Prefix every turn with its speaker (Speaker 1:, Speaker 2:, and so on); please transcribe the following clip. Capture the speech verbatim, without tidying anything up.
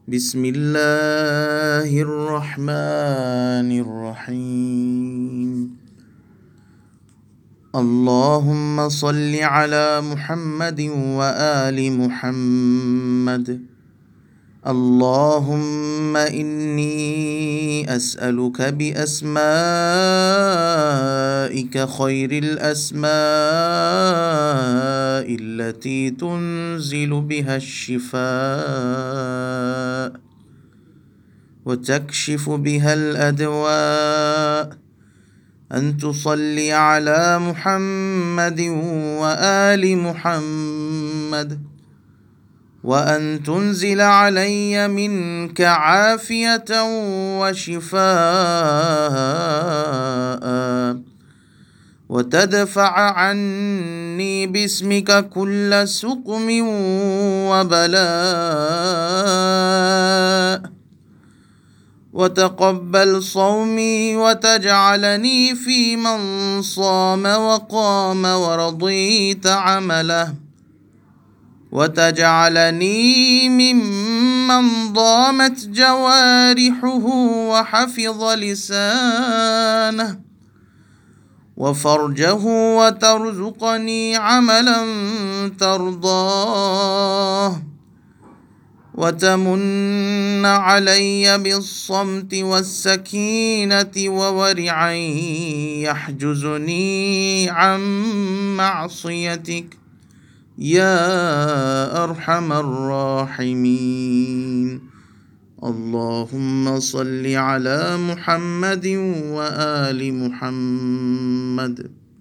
Speaker 1: بسم الله الرحمن الرحيم. اللهم صل على محمد وآل محمد. اللهم إني أسألك بأسمائك خير الأسماء التي تنزل بها الشفاء وتكشف بها الأدواء، أن تصلي على محمد وآل محمد، وأن تنزل علي منك عافية وشفاء، وتدفع عني باسمك كل سقم وبلاء، وتقبل صومي وتجعلني في من صام وقام ورضيت عمله، وتجعلني ممن ضامت جوارحه وحفظ لسانه وفرجه، وترزقني عملا ترضاه، وتمن علي بالصمت والسكينة وورعا يحجزني عن معصيتك يا أرحم الراحمين. اللهم صل على محمد وآل محمد.